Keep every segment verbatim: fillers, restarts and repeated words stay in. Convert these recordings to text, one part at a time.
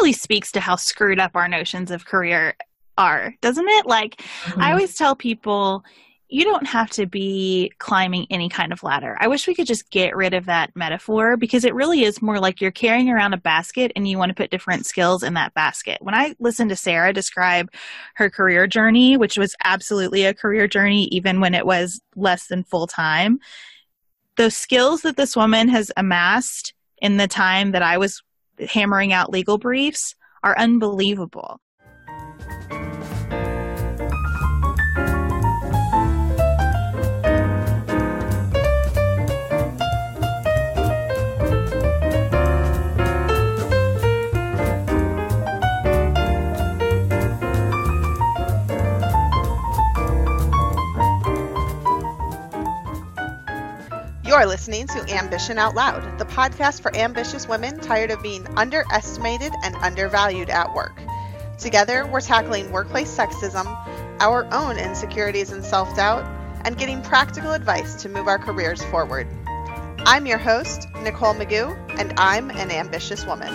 really speaks to how screwed up our notions of career are, doesn't it? Like, mm-hmm. I always tell people, you don't have to be climbing any kind of ladder. I wish we could just get rid of that metaphor, because it really is more like you're carrying around a basket and you want to put different skills in that basket. When I listened to Sarah describe her career journey, which was absolutely a career journey, even when it was less than full time, those skills that this woman has amassed in the time that I was hammering out legal briefs are unbelievable. You're listening to Ambition Out Loud, the podcast for ambitious women tired of being underestimated and undervalued at work. Together, we're tackling workplace sexism, our own insecurities and self-doubt, and getting practical advice to move our careers forward. I'm your host, Nicole Magoo, and I'm an ambitious woman.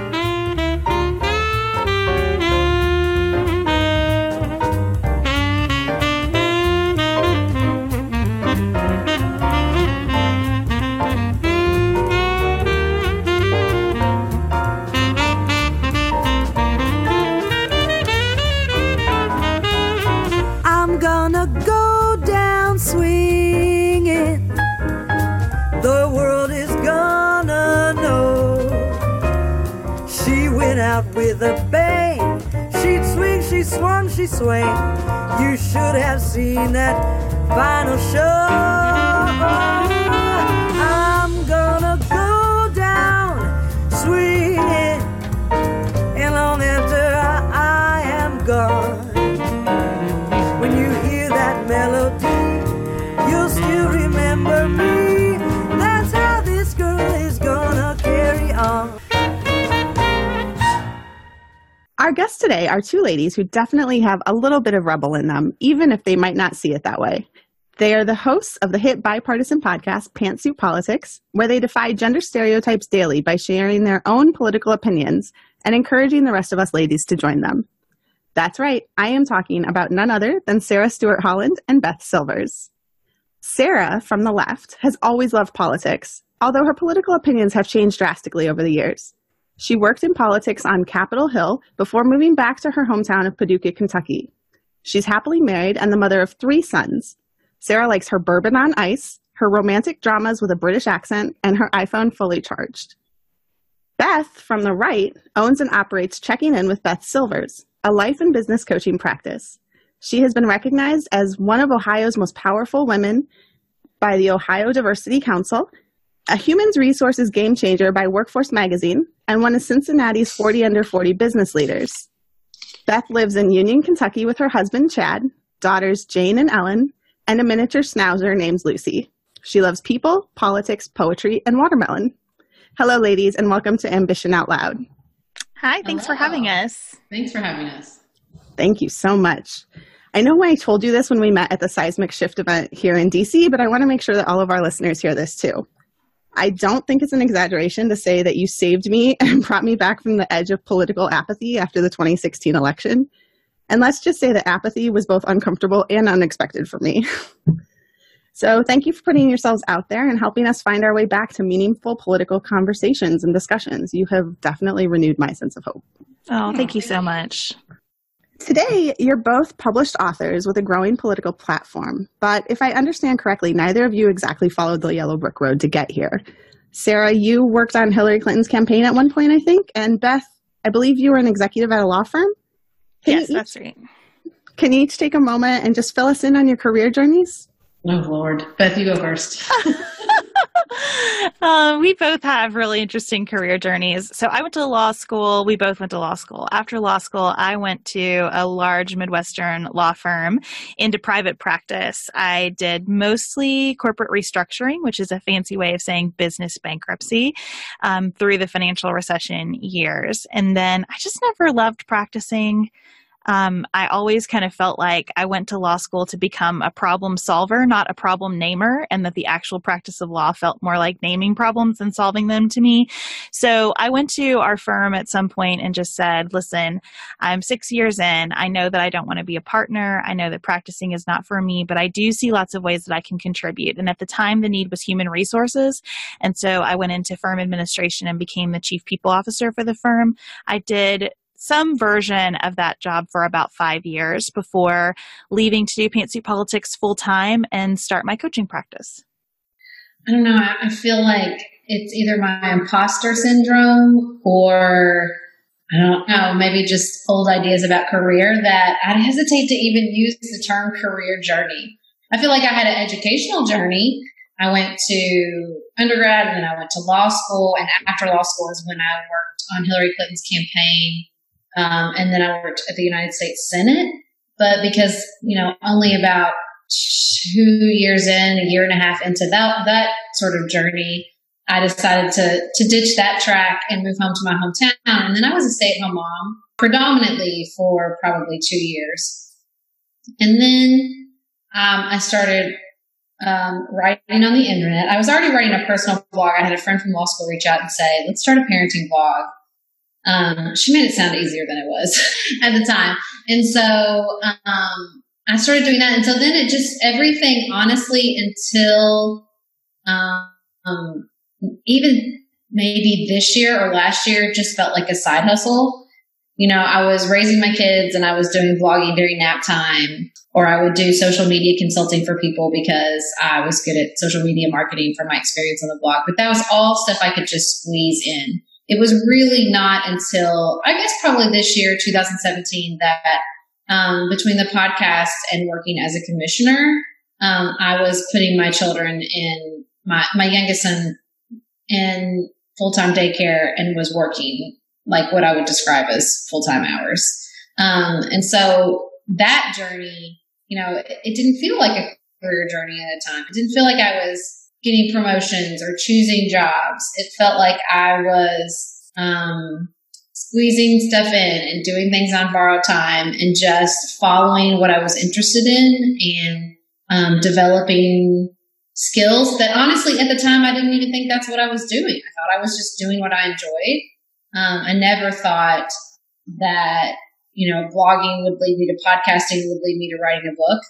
With a bang, she'd swing, she swung, she swang. You should have seen that final show. I'm gonna go down swinging, and long after I, I am gone, when you hear that melody, you'll still remember me. That's how this girl is gonna carry on. Our guests today are two ladies who definitely have a little bit of rebel in them, even if they might not see it that way. They are the hosts of the hit bipartisan podcast, Pantsuit Politics, where they defy gender stereotypes daily by sharing their own political opinions and encouraging the rest of us ladies to join them. That's right, I am talking about none other than Sarah Stewart Holland and Beth Silvers. Sarah, from the left, has always loved politics, although her political opinions have changed drastically over the years. She worked in politics on Capitol Hill before moving back to her hometown of Paducah, Kentucky. She's happily married and the mother of three sons. Sarah likes her bourbon on ice, her romantic dramas with a British accent, and her iPhone fully charged. Beth, from the right, owns and operates Checking In with Beth Silvers, a life and business coaching practice. She has been recognized as one of Ohio's most powerful women by the Ohio Diversity Council, a human resources game changer by Workforce Magazine, and one of Cincinnati's forty under forty business leaders. Beth lives in Union, Kentucky with her husband, Chad, daughters Jane and Ellen, and a miniature schnauzer named Lucy. She loves people, politics, poetry, and watermelon. Hello, ladies, and welcome to Ambition Out Loud. Hi, thanks Hello. for having us. Thanks for having us. Thank you so much. I know I told you this when we met at the Seismic Shift event here in D C, but I want to make sure that all of our listeners hear this too. I don't think it's an exaggeration to say that you saved me and brought me back from the edge of political apathy after the twenty sixteen election. And let's just say that apathy was both uncomfortable and unexpected for me. So thank you for putting yourselves out there and helping us find our way back to meaningful political conversations and discussions. You have definitely renewed my sense of hope. Oh, thank you so much. Today, you're both published authors with a growing political platform, but if I understand correctly, neither of you exactly followed the Yellow Brick Road to get here. Sarah, you worked on Hillary Clinton's campaign at one point, I think, and Beth, I believe you were an executive at a law firm? Can yes, each, that's right. Can you each take a moment and just fill us in on your career journeys? Oh, Lord. Beth, you go first. uh, we both have really interesting career journeys. So I went to law school. We both went to law school. After law school, I went to a large Midwestern law firm into private practice. I did mostly corporate restructuring, which is a fancy way of saying business bankruptcy, um, through the financial recession years. And then I just never loved practicing. Um, I always kind of felt like I went to law school to become a problem solver, not a problem namer, and that the actual practice of law felt more like naming problems than solving them to me. So I went to our firm at some point and just said, listen, I'm six years in. I know that I don't want to be a partner. I know that practicing is not for me, but I do see lots of ways that I can contribute. And at the time, the need was human resources. And so I went into firm administration and became the chief people officer for the firm. I did some version of that job for about five years before leaving to do Pantsuit Politics full time and start my coaching practice. I don't know. I feel like it's either my imposter syndrome or I don't know, maybe just old ideas about career that I'd hesitate to even use the term career journey. I feel like I had an educational journey. I went to undergrad and then I went to law school. And after law school is when I worked on Hillary Clinton's campaign. Um, and then I worked at the United States Senate, but because, you know, only about two years in, a year and a half into that, that sort of journey, I decided to, to ditch that track and move home to my hometown. And then I was a stay-at-home mom predominantly for probably two years. And then, um, I started, um, writing on the internet. I was already writing a personal blog. I had a friend from law school reach out and say, let's start a parenting blog. Um, she made it sound easier than it was at the time. And so, um, I started doing that. And so then it just, everything, honestly, until, um, even maybe this year or last year, just felt like a side hustle. You know, I was raising my kids and I was doing vlogging during nap time, or I would do social media consulting for people because I was good at social media marketing from my experience on the blog. But that was all stuff I could just squeeze in. It was really not until, I guess, probably this year, two thousand seventeen, that um, between the podcast and working as a commissioner, um, I was putting my children in, my, my youngest son in full-time daycare and was working like what I would describe as full-time hours. Um, and so that journey, you know, it, it didn't feel like a career journey at the time. It didn't feel like I was getting promotions or choosing jobs. It felt like I was um, squeezing stuff in and doing things on borrowed time and just following what I was interested in and um, developing skills that honestly at the time I didn't even think that's what I was doing. I thought I was just doing what I enjoyed. Um, I never thought that, you know, blogging would lead me to podcasting, would lead me to writing a book.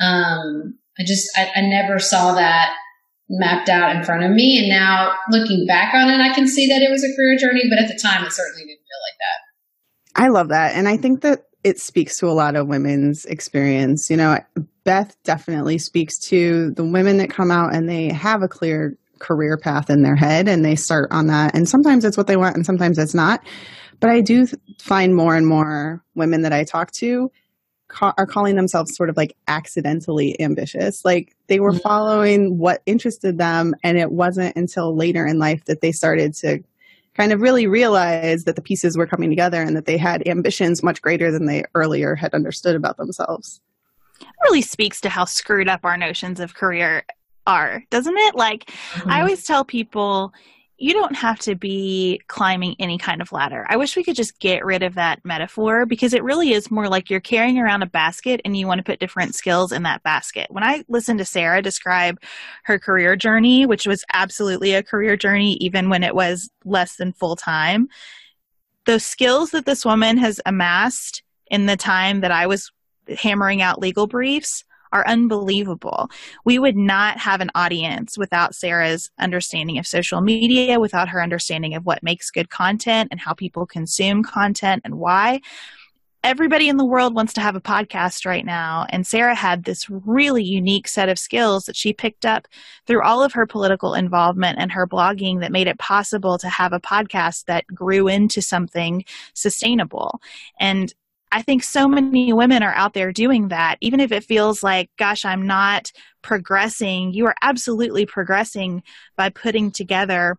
Um, I just, I, I never saw that mapped out in front of me. And now looking back on it, I can see that it was a career journey, but at the time it certainly didn't feel like that. I love that. And I think that it speaks to a lot of women's experience. You know, Beth definitely speaks to the women that come out and they have a clear career path in their head and they start on that. And sometimes it's what they want and sometimes it's not. But I do find more and more women that I talk to ca- are calling themselves sort of like accidentally ambitious. Like they were following what interested them. And it wasn't until later in life that they started to kind of really realize that the pieces were coming together and that they had ambitions much greater than they earlier had understood about themselves. It really speaks to how screwed up our notions of career are, doesn't it? Like, mm-hmm. I always tell people, you don't have to be climbing any kind of ladder. I wish we could just get rid of that metaphor because it really is more like you're carrying around a basket and you want to put different skills in that basket. When I listened to Sarah describe her career journey, which was absolutely a career journey, even when it was less than full time, those skills that this woman has amassed in the time that I was hammering out legal briefs are unbelievable. We would not have an audience without Sarah's understanding of social media, without her understanding of what makes good content and how people consume content and why. Everybody in the world wants to have a podcast right now, and Sarah had this really unique set of skills that she picked up through all of her political involvement and her blogging that made it possible to have a podcast that grew into something sustainable. And I think so many women are out there doing that. Even if it feels like, gosh, I'm not progressing, you are absolutely progressing by putting together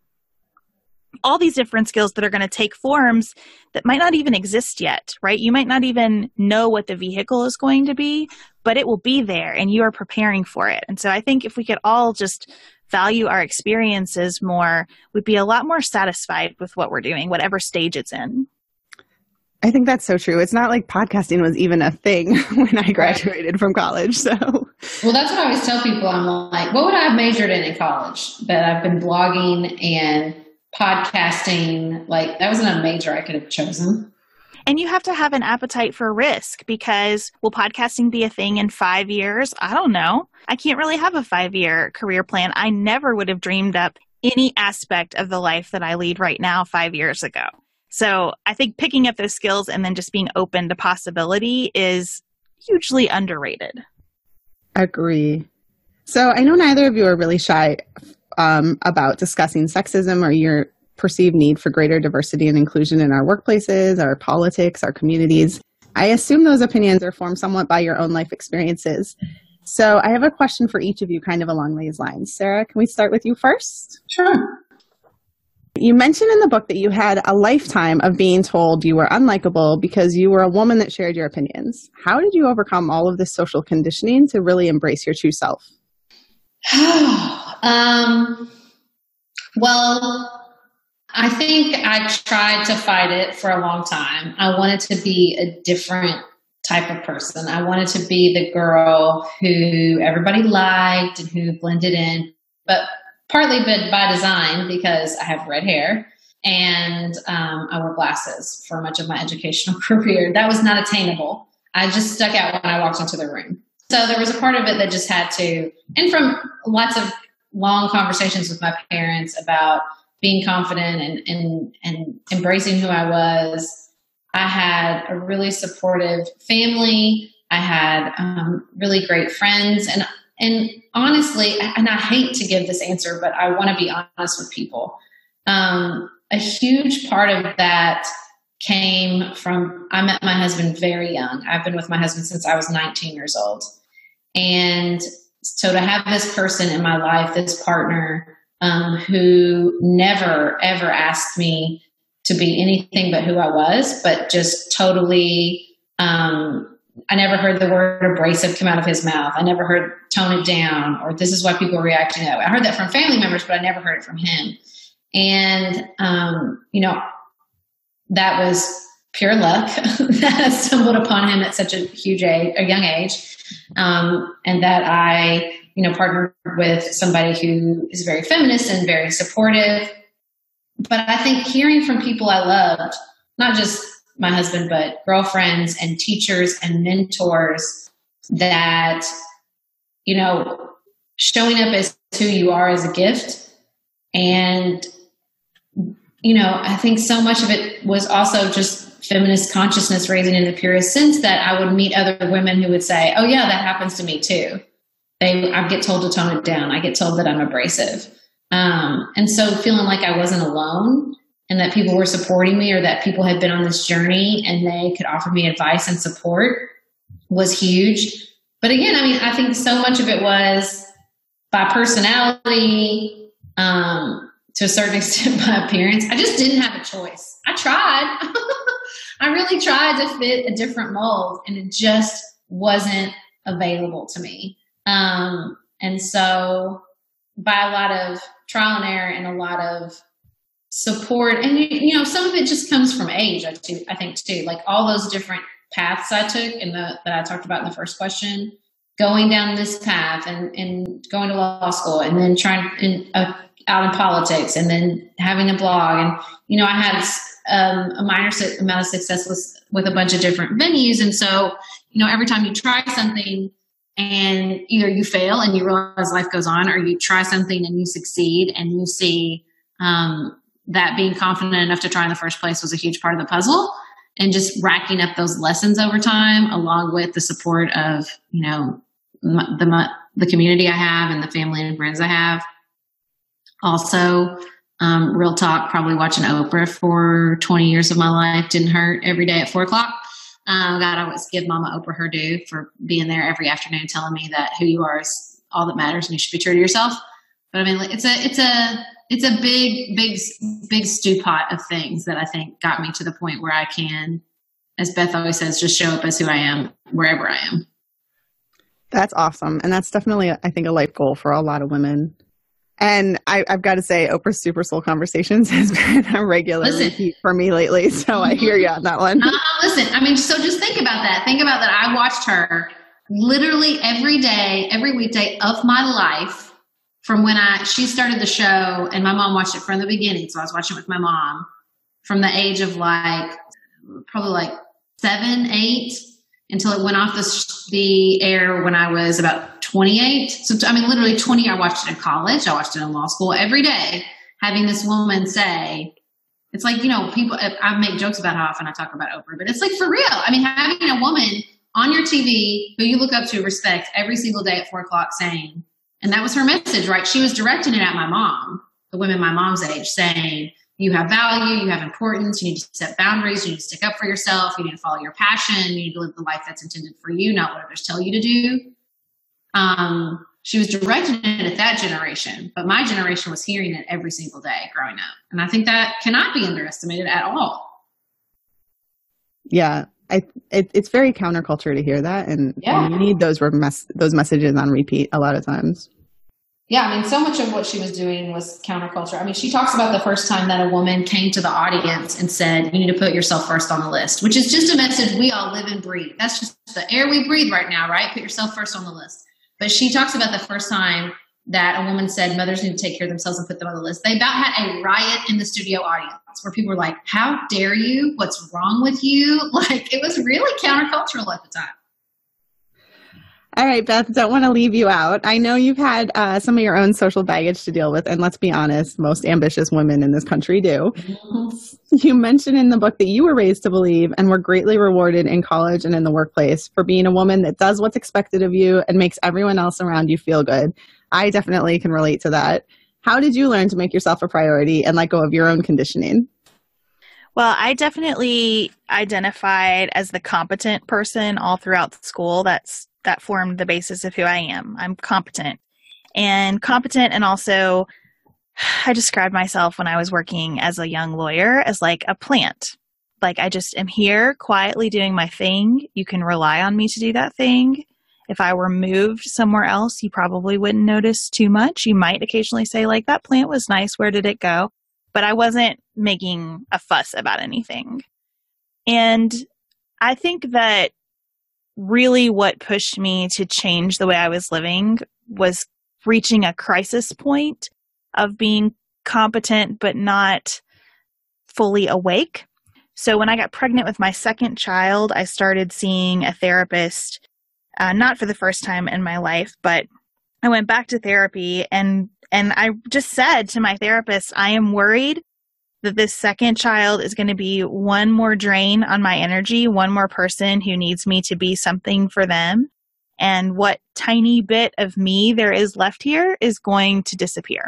all these different skills that are going to take forms that might not even exist yet, right? You might not even know what the vehicle is going to be, but it will be there and you are preparing for it. And so I think if we could all just value our experiences more, we'd be a lot more satisfied with what we're doing, whatever stage it's in. I think that's so true. It's not like podcasting was even a thing when I graduated from college. So, well, that's what I always tell people. I'm like, what would I have majored in in college? But I've been blogging and podcasting. Like, that wasn't a major I could have chosen. And you have to have an appetite for risk, because will podcasting be a thing in five years? I don't know. I can't really have a five-year career plan. I never would have dreamed up any aspect of the life that I lead right now five years ago. So I think picking up those skills and then just being open to possibility is hugely underrated. Agree. So I know neither of you are really shy um, about discussing sexism or your perceived need for greater diversity and inclusion in our workplaces, our politics, our communities. I assume those opinions are formed somewhat by your own life experiences. So I have a question for each of you kind of along these lines. Sarah, can we start with you first? Sure. You mentioned in the book that you had a lifetime of being told you were unlikable because you were a woman that shared your opinions. How did you overcome all of this social conditioning to really embrace your true self? um, well, I think I tried to fight it for a long time. I wanted to be a different type of person. I wanted to be the girl who everybody liked and who blended in, but partly by design because I have red hair and um, I wore glasses for much of my educational career. That was not attainable. I just stuck out when I walked into the room. So there was a part of it that just had to, and from lots of long conversations with my parents about being confident and, and, and embracing who I was. I had a really supportive family. I had um, really great friends. And And honestly, and I hate to give this answer, but I want to be honest with people. Um, a huge part of that came from, I met my husband very young. I've been with my husband since I was nineteen years old. And so to have this person in my life, this partner, um, who never, ever asked me to be anything but who I was, but just totally, um, I never heard the word abrasive come out of his mouth. I never heard tone it down or this is why people are reacting that way. I heard that from family members, but I never heard it from him. And, um, you know, that was pure luck that I stumbled upon him at such a huge age, a young age. Um, and that I, you know, partnered with somebody who is very feminist and very supportive. But I think hearing from people I loved, not just my husband, but girlfriends and teachers and mentors, that, you know, showing up as who you are is a gift. And, you know, I think so much of it was also just feminist consciousness raising in the purest sense that I would meet other women who would say, oh yeah, that happens to me too. They, I get told to tone it down. I get told that I'm abrasive. Um, and so feeling like I wasn't alone and that people were supporting me or that people had been on this journey and they could offer me advice and support was huge. But again, I mean, I think so much of it was by personality, um, to a certain extent by appearance. I just didn't have a choice. I tried. I really tried to fit a different mold and it just wasn't available to me. Um, and so by a lot of trial and error and a lot of support, and you know, some of it just comes from age, I, too, I think too, like all those different paths I took and that I talked about in the first question, going down this path and, and going to law school and then trying in, uh, out in politics and then having a blog. And, you know, I had um, a minor amount of success with, with a bunch of different venues. And so, you know, every time you try something and either you fail and you realize life goes on, or you try something and you succeed and you see um, that being confident enough to try in the first place was a huge part of the puzzle. And just racking up those lessons over time, along with the support of, you know, the, the community I have and the family and friends I have. Also, um, real talk, probably watching Oprah for twenty years of my life didn't hurt every day at four o'clock. Um, God, I always give Mama Oprah her due for being there every afternoon, telling me that who you are is all that matters and you should be true to yourself. But I mean, it's a, it's a, it's a big, big, big stew pot of things that I think got me to the point where I can, as Beth always says, just show up as who I am wherever I am. That's awesome. And that's definitely, I think, a life goal for a lot of women. And I, I've got to say, Oprah's Super Soul Conversations has been a regular Listen. repeat for me lately. So I hear you on that one. Uh, listen, I mean, so just think about that. Think about that. I watched her literally every day, every weekday of my life from when I she started the show, and my mom watched it from the beginning. So I was watching it with my mom from the age of like probably like seven, eight until it went off the, the air when I was about twenty-eight. So, I mean, literally twenty, I watched it in college. I watched it in law school every day, having this woman say, it's like, you know, people, I make jokes about how often I talk about Oprah, but it's like for real. I mean, having a woman on your T V who you look up to, respect every single day at four o'clock saying, and that was her message, right? She was directing it at my mom, the women my mom's age, saying, you have value, you have importance, you need to set boundaries, you need to stick up for yourself, you need to follow your passion, you need to live the life that's intended for you, not what others tell you to do. Um, she was directing it at that generation, but my generation was hearing it every single day growing up. And I think that cannot be underestimated at all. Yeah, I, it, it's very counterculture to hear that. And, Yeah. and you need those, mes- those messages on repeat a lot of times. Yeah, I mean, so much of what she was doing was counterculture. I mean, she talks about the first time that a woman came to the audience and said, you need to put yourself first on the list, which is just a message we all live and breathe. That's just the air we breathe right now, right? Put yourself first on the list. But she talks about the first time that a woman said mothers need to take care of themselves and put them on the list. They about had a riot in the studio audience where people were like, how dare you? What's wrong with you? Like, it was really countercultural at the time. All right, Beth, don't want to leave you out. I know you've had uh, some of your own social baggage to deal with, and let's be honest, most ambitious women in this country do. Mm-hmm. You mentioned in the book that you were raised to believe and were greatly rewarded in college and in the workplace for being a woman that does what's expected of you and makes everyone else around you feel good. I definitely can relate to that. How did you learn to make yourself a priority and let go of your own conditioning? Well, I definitely identified as the competent person all throughout school. That's that formed the basis of who I am. I'm competent and competent. And also I described myself when I was working as a young lawyer as like a plant. Like I just am here quietly doing my thing. You can rely on me to do that thing. If I were moved somewhere else, you probably wouldn't notice too much. You might occasionally say like, that plant was nice. Where did it go? But I wasn't making a fuss about anything. And I think that really what pushed me to change the way I was living was reaching a crisis point of being competent but not fully awake. So when I got pregnant with my second child, I started seeing a therapist, uh, not for the first time in my life, but I went back to therapy and and I just said to my therapist, I am worried that this second child is going to be one more drain on my energy, one more person who needs me to be something for them. And what tiny bit of me there is left here is going to disappear.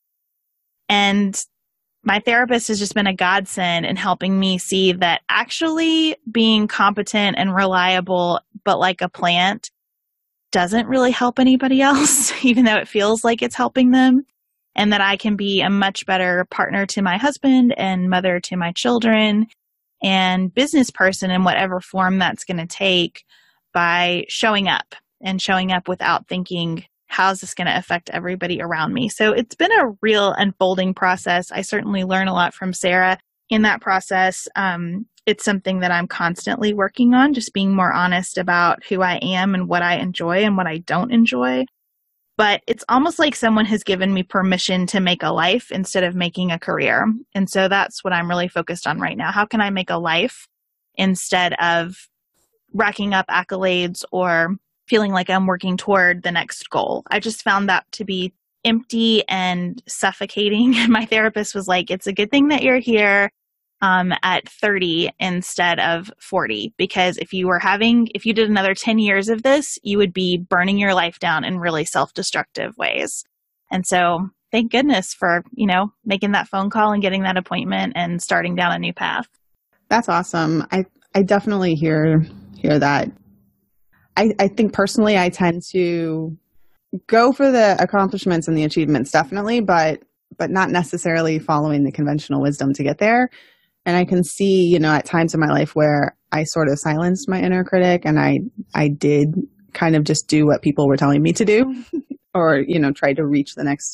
And my therapist has just been a godsend in helping me see that actually being competent and reliable, but like a plant, doesn't really help anybody else, even though it feels like it's helping them. And that I can be a much better partner to my husband and mother to my children and business person in whatever form that's going to take by showing up and showing up without thinking, how's this going to affect everybody around me? So it's been a real unfolding process. I certainly learn a lot from Sarah in that process. Um, it's something that I'm constantly working on, just being more honest about who I am and what I enjoy and what I don't enjoy. But it's almost like someone has given me permission to make a life instead of making a career. And so that's what I'm really focused on right now. How can I make a life instead of racking up accolades or feeling like I'm working toward the next goal? I just found that to be empty and suffocating. My therapist was like, it's a good thing that you're here um, at thirty instead of forty, because if you were having, if you did another ten years of this, you would be burning your life down in really self-destructive ways. And so thank goodness for, you know, making that phone call and getting that appointment and starting down a new path. That's awesome. I, I definitely hear, hear that. I, I think personally, I tend to go for the accomplishments and the achievements, definitely, but, but not necessarily following the conventional wisdom to get there. And I can see, you know, at times in my life where I sort of silenced my inner critic and I, I did kind of just do what people were telling me to do or, you know, try to reach the next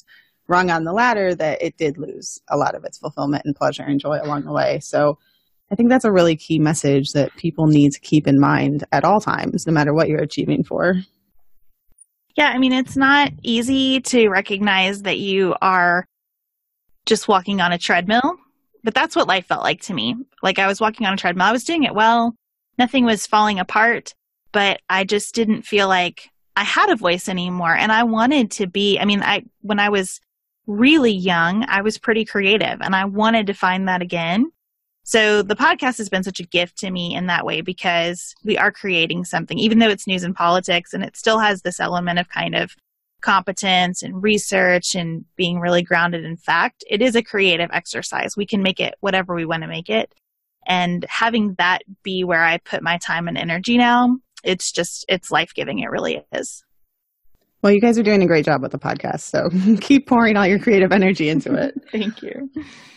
rung on the ladder, that it did lose a lot of its fulfillment and pleasure and joy along the way. So I think that's a really key message that people need to keep in mind at all times, no matter what you're achieving for. Yeah, I mean, it's not easy to recognize that you are just walking on a treadmill, but that's what life felt like to me. Like I was walking on a treadmill. I was doing it well. Nothing was falling apart, but I just didn't feel like I had a voice anymore. And I wanted to be, I mean, I when I was really young, I was pretty creative and I wanted to find that again. So the podcast has been such a gift to me in that way because we are creating something, even though it's news and politics, and it still has this element of kind of competence and research and being really grounded in fact. It is a creative exercise. We can make it whatever we want to make it. And having that be where I put my time and energy now, it's just, it's life-giving. It really is. Well, you guys are doing a great job with the podcast, so keep pouring all your creative energy into it. Thank you.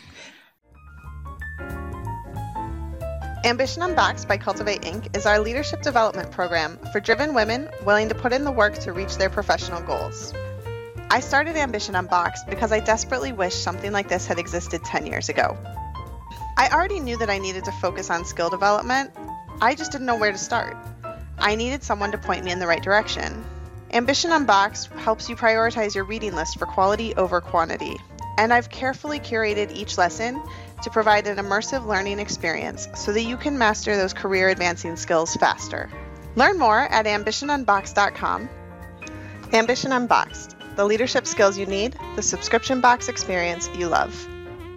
Ambition Unboxed by Cultivate Incorporated is our leadership development program for driven women willing to put in the work to reach their professional goals. I started Ambition Unboxed because I desperately wished something like this had existed ten years ago. I already knew that I needed to focus on skill development. I just didn't know where to start. I needed someone to point me in the right direction. Ambition Unboxed helps you prioritize your reading list for quality over quantity, and I've carefully curated each lesson to provide an immersive learning experience so that you can master those career-advancing skills faster. Learn more at ambition unboxed dot com. Ambition Unboxed, the leadership skills you need, the subscription box experience you love.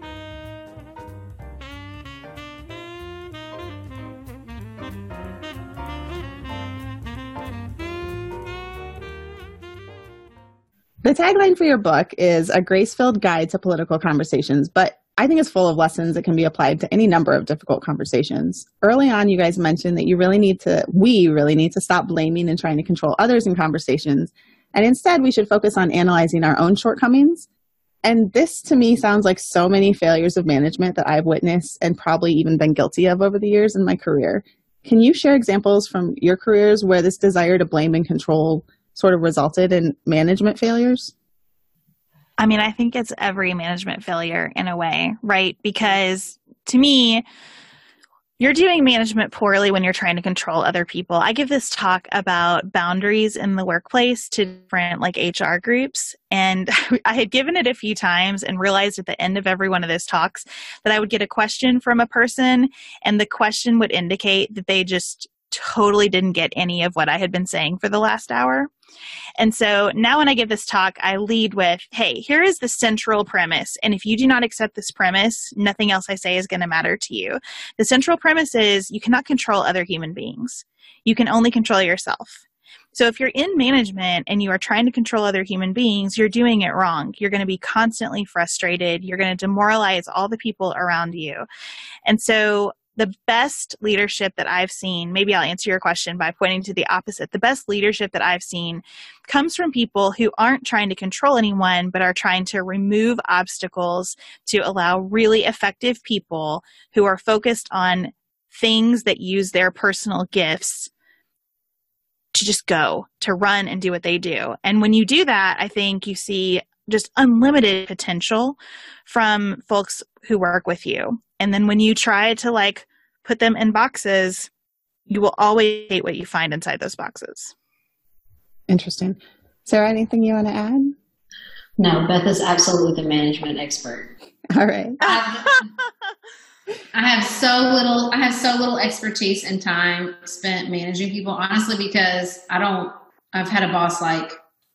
The tagline for your book is a grace-filled guide to political conversations, but I think it's full of lessons that can be applied to any number of difficult conversations. Early on, you guys mentioned that you really need to, we really need to stop blaming and trying to control others in conversations. And instead, we should focus on analyzing our own shortcomings. And this, to me, sounds like so many failures of management that I've witnessed and probably even been guilty of over the years in my career. Can you share examples from your careers where this desire to blame and control sort of resulted in management failures? I mean, I think it's every management failure in a way, right? Because to me, you're doing management poorly when you're trying to control other people. I give this talk about boundaries in the workplace to different like H R groups. And I had given it a few times and realized at the end of every one of those talks that I would get a question from a person and the question would indicate that they just totally didn't get any of what I had been saying for the last hour. And so now when I give this talk, I lead with, hey, here is the central premise. And if you do not accept this premise, nothing else I say is going to matter to you. The central premise is you cannot control other human beings. You can only control yourself. So if you're in management and you are trying to control other human beings, you're doing it wrong. You're going to be constantly frustrated. You're going to demoralize all the people around you. And so the best leadership that I've seen, maybe I'll answer your question by pointing to the opposite. The best leadership that I've seen comes from people who aren't trying to control anyone, but are trying to remove obstacles to allow really effective people who are focused on things that use their personal gifts to just go, to run and do what they do. And when you do that, I think you see just unlimited potential from folks who work with you. And then when you try to like put them in boxes, you will always hate what you find inside those boxes. Interesting. Sarah, anything you want to add? No, Beth is absolutely the management expert. All right. I have, I have so little, I have so little expertise and time spent managing people, honestly, because I don't, I've had a boss like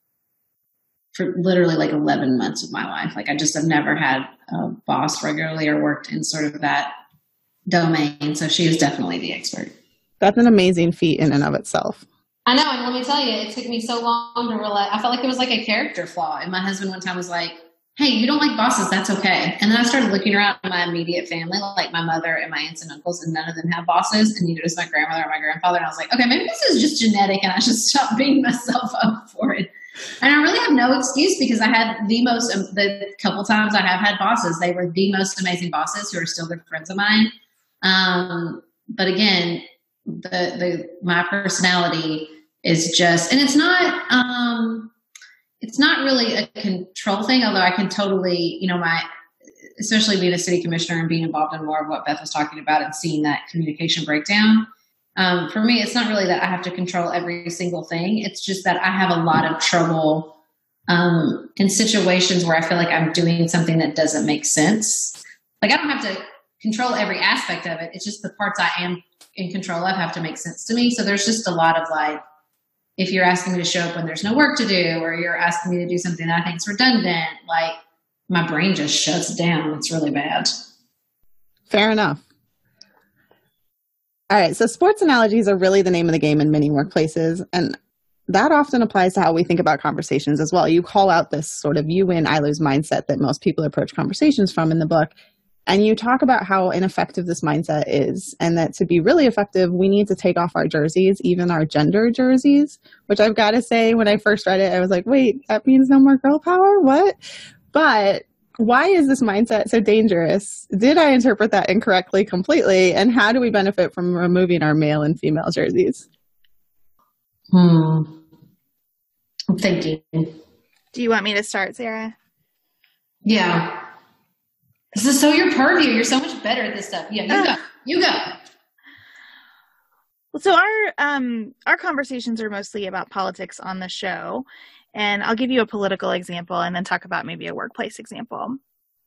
for literally like eleven months of my life. Like I just have never had a boss regularly or worked in sort of that domain. So she is definitely the expert. That's an amazing feat in and of itself. I know. And let me tell you, it took me so long to realize, I felt like it was like a character flaw. And my husband one time was like, hey, you don't like bosses. That's okay. And then I started looking around my immediate family, like my mother and my aunts and uncles, and none of them have bosses. And neither does my grandmother or my grandfather. And I was like, okay, maybe this is just genetic and I should stop beating myself up for it. And I really have no excuse because I had the most, the couple times I have had bosses, they were the most amazing bosses who are still good friends of mine. Um, but again, the, the, my personality is just, and it's not, um, it's not really a control thing, although I can totally, you know, my, especially being a city commissioner and being involved in more of what Beth was talking about and seeing that communication breakdown. Um, for me, it's not really that I have to control every single thing. It's just that I have a lot of trouble um, in situations where I feel like I'm doing something that doesn't make sense. Like I don't have to control every aspect of it. It's just the parts I am in control of have to make sense to me. So there's just a lot of like, if you're asking me to show up when there's no work to do, or you're asking me to do something that I think is redundant, like my brain just shuts down. It's really bad. Fair enough. All right. So sports analogies are really the name of the game in many workplaces. And that often applies to how we think about conversations as well. You call out this sort of you win, I lose mindset that most people approach conversations from in the book. And you talk about how ineffective this mindset is, and that to be really effective, we need to take off our jerseys, even our gender jerseys, which I've got to say, when I first read it, I was like, wait, that means no more girl power? What? But why is this mindset so dangerous? Did I interpret that incorrectly completely? And how do we benefit from removing our male and female jerseys? Hmm. I'm thinking. Do you want me to start, Sarah? Yeah. This is so your purview. You're so much better at this stuff. Yeah, you go. You go. Well, so our um our conversations are mostly about politics on the show, and I'll give you a political example and then talk about maybe a workplace example.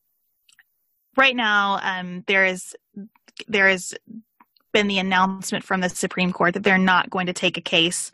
Right now, um, there is there has been the announcement from the Supreme Court that they're not going to take a case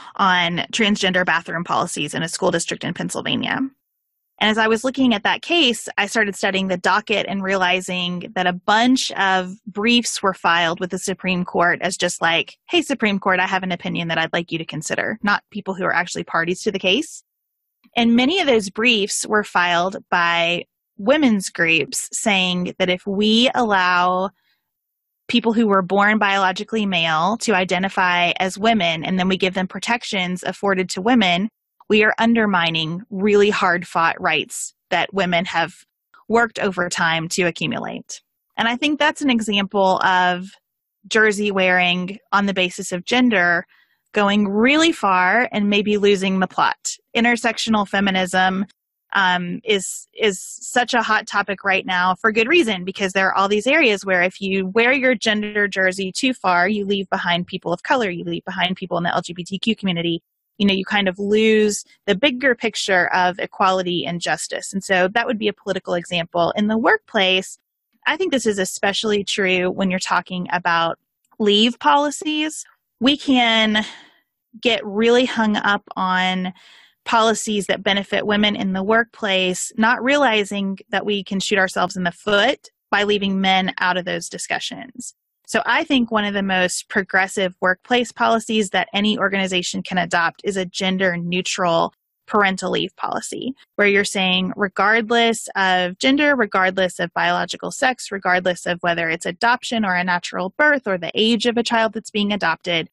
on transgender bathroom policies in a school district in Pennsylvania. And as I was looking at that case, I started studying the docket and realizing that a bunch of briefs were filed with the Supreme Court as just like, hey, Supreme Court, I have an opinion that I'd like you to consider, not people who are actually parties to the case. And many of those briefs were filed by women's groups saying that if we allow people who were born biologically male to identify as women and then we give them protections afforded to women, we are undermining really hard-fought rights that women have worked over time to accumulate. And I think that's an example of jersey wearing on the basis of gender going really far and maybe losing the plot. Intersectional feminism um, is is such a hot topic right now for good reason, because there are all these areas where if you wear your gender jersey too far, you leave behind people of color, you leave behind people in the L G B T Q community. You know, you kind of lose the bigger picture of equality and justice. And so that would be a political example. In the workplace, I think this is especially true when you're talking about leave policies. We can get really hung up on policies that benefit women in the workplace, not realizing that we can shoot ourselves in the foot by leaving men out of those discussions. So I think one of the most progressive workplace policies that any organization can adopt is a gender-neutral parental leave policy, where you're saying regardless of gender, regardless of biological sex, regardless of whether it's adoption or a natural birth or the age of a child that's being adopted,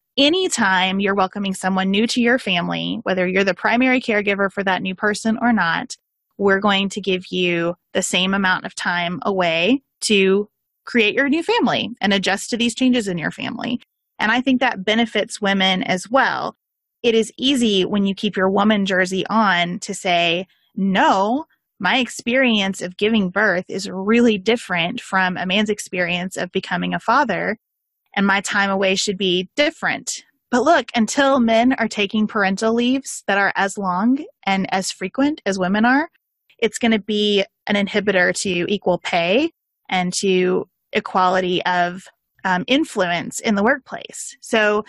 anytime you're welcoming someone new to your family, whether you're the primary caregiver for that new person or not, we're going to give you the same amount of time away to create your new family and adjust to these changes in your family. And I think that benefits women as well. It is easy when you keep your woman jersey on to say, no, my experience of giving birth is really different from a man's experience of becoming a father, and my time away should be different. But look, until men are taking parental leaves that are as long and as frequent as women are, it's going to be an inhibitor to equal pay and to equality of um, influence in the workplace. So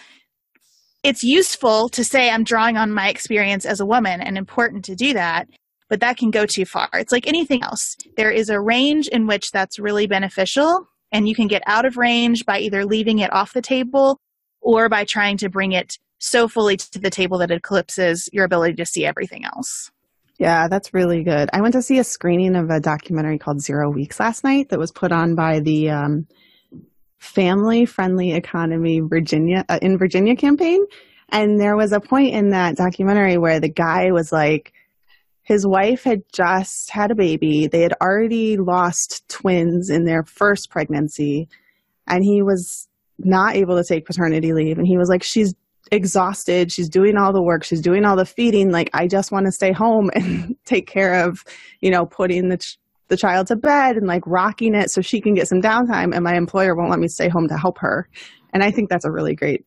it's useful to say I'm drawing on my experience as a woman, and important to do that, but that can go too far. It's like anything else. There is a range in which that's really beneficial, and you can get out of range by either leaving it off the table or by trying to bring it so fully to the table that it eclipses your ability to see everything else. Yeah, that's really good. I went to see a screening of a documentary called Zero Weeks last night that was put on by the um, Family Friendly Economy Virginia uh, in Virginia campaign. And there was a point in that documentary where the guy was like, his wife had just had a baby. They had already lost twins in their first pregnancy. And he was not able to take paternity leave. And he was like, she's exhausted. She's doing all the work. She's doing all the feeding. Like, I just want to stay home and take care of, you know, putting the ch- the child to bed and like rocking it so she can get some downtime. And my employer won't let me stay home to help her. And I think that's a really great,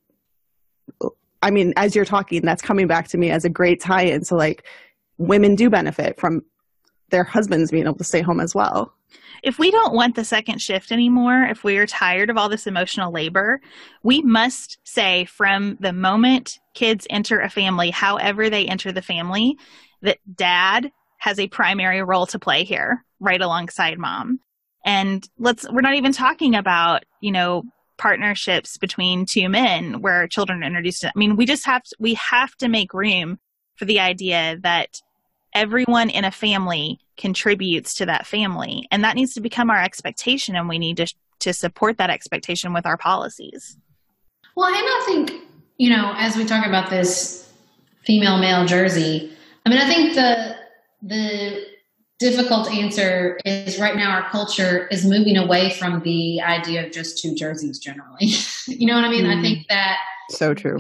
I mean, as you're talking, that's coming back to me as a great tie-in. So like women do benefit from their husbands being able to stay home as well. If we don't want the second shift anymore, if we are tired of all this emotional labor, we must say from the moment kids enter a family, however they enter the family, that dad has a primary role to play here, right alongside mom. And let's, we're not even talking about, you know, partnerships between two men where children are introduced to, I mean, we just have to, we have to make room for the idea that everyone in a family contributes to that family. And that needs to become our expectation. And we need to, to support that expectation with our policies. Well, and I think, you know, as we talk about this female male jersey, I mean, I think the, the difficult answer is right now our culture is moving away from the idea of just two jerseys generally. You know what I mean? Mm. I think that so true.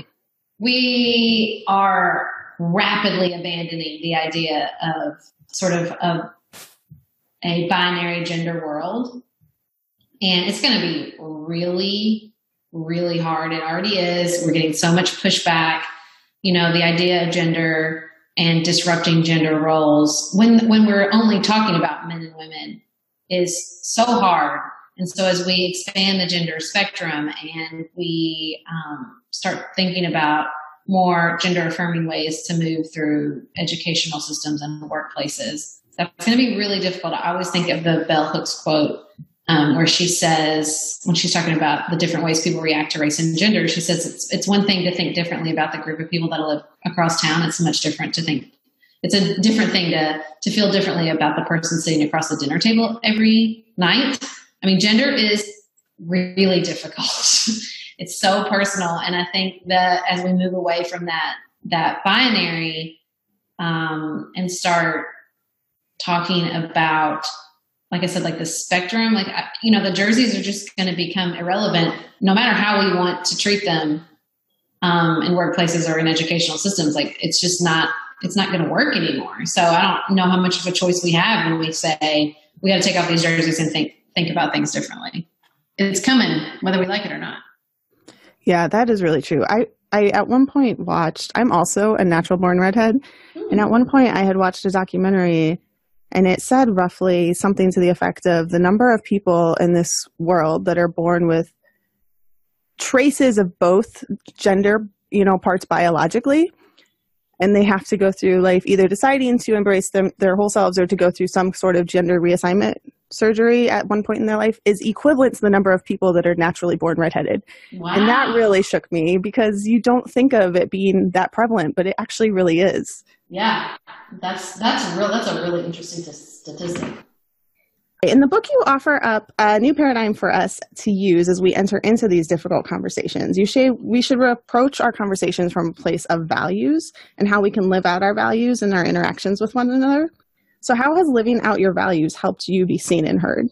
We are rapidly abandoning the idea of sort of a, a binary gender world. And it's going to be really, really hard. It already is. We're getting so much pushback. You know, the idea of gender and disrupting gender roles when, when we're only talking about men and women is so hard. And so as we expand the gender spectrum and we um, start thinking about more gender affirming ways to move through educational systems and workplaces, that's going to be really difficult. I always think of the Bell Hooks quote um, where she says, when she's talking about the different ways people react to race and gender, she says it's it's one thing to think differently about the group of people that live across town. It's much different to think. It's a different thing to to feel differently about the person sitting across the dinner table every night. I mean, gender is really difficult. It's so personal. And I think that as we move away from that, that binary um, and start talking about, like I said, like the spectrum, like, you know, the jerseys are just going to become irrelevant no matter how we want to treat them um, in workplaces or in educational systems. Like, it's just not, it's not going to work anymore. So I don't know how much of a choice we have when we say we got to take off these jerseys and think, think about things differently. It's coming, whether we like it or not. Yeah, that is really true. I, I at one point watched, I'm also a natural born redhead. Mm. And at one point I had watched a documentary and it said roughly something to the effect of the number of people in this world that are born with traces of both gender, you know, parts biologically. And they have to go through life either deciding to embrace them, their whole selves or to go through some sort of gender reassignment surgery at one point in their life is equivalent to the number of people that are naturally born redheaded. Wow. And that really shook me because you don't think of it being that prevalent, but it actually really is. Yeah, that's that's a real that's a really interesting statistic. In the book, you offer up a new paradigm for us to use as we enter into these difficult conversations. You say we should approach our conversations from a place of values and how we can live out our values in our interactions with one another. So how has living out your values helped you be seen and heard?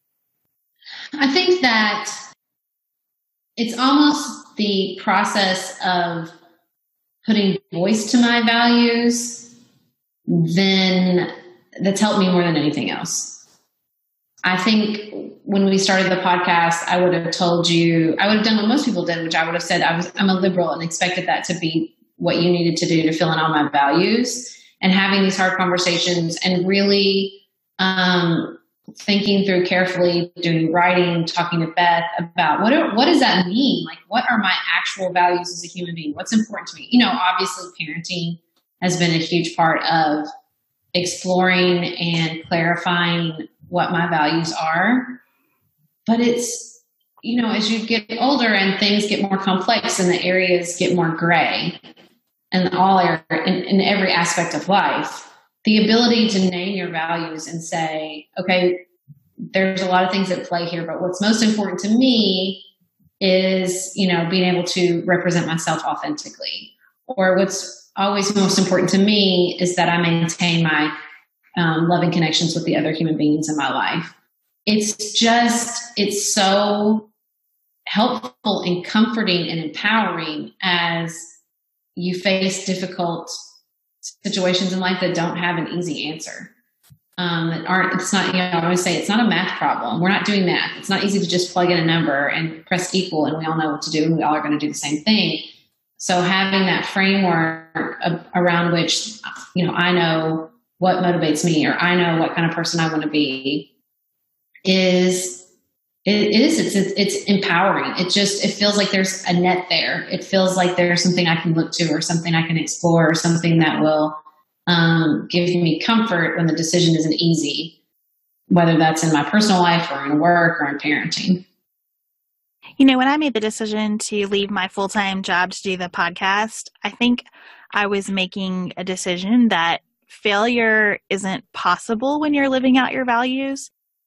I think that it's almost the process of putting voice to my values then that's helped me more than anything else. I think when we started the podcast, I would have told you, I would have done what most people did, which I would have said I was, I'm a liberal and expected that to be what you needed to do to fill in all my values. And having these hard conversations and really um, thinking through carefully, doing writing, talking to Beth about what are, what does that mean? Like, what are my actual values as a human being? What's important to me? You know, obviously parenting has been a huge part of exploring and clarifying what my values are. But it's, you know, as you get older and things get more complex and the areas get more gray and all are in, in every aspect of life, the ability to name your values and say, okay, there's a lot of things at play here, but what's most important to me is, you know, being able to represent myself authentically. Or what's always most important to me is that I maintain my um, loving connections with the other human beings in my life. It's just, it's so helpful and comforting and empowering as you face difficult situations in life that don't have an easy answer. Um, that aren't, it's not, you know, I always say it's not a math problem. We're not doing math. It's not easy to just plug in a number and press equal and we all know what to do and we all are going to do the same thing. So having that framework of, around which, you know, I know what motivates me or I know what kind of person I want to be is, it is, it's, it's, it's empowering. It just, it feels like there's a net there. It feels like there's something I can look to or something I can explore or something that will um, give me comfort when the decision isn't easy, whether that's in my personal life or in work or in parenting. You know, when I made the decision to leave my full-time job to do the podcast, I think I was making a decision that failure isn't possible when you're living out your values.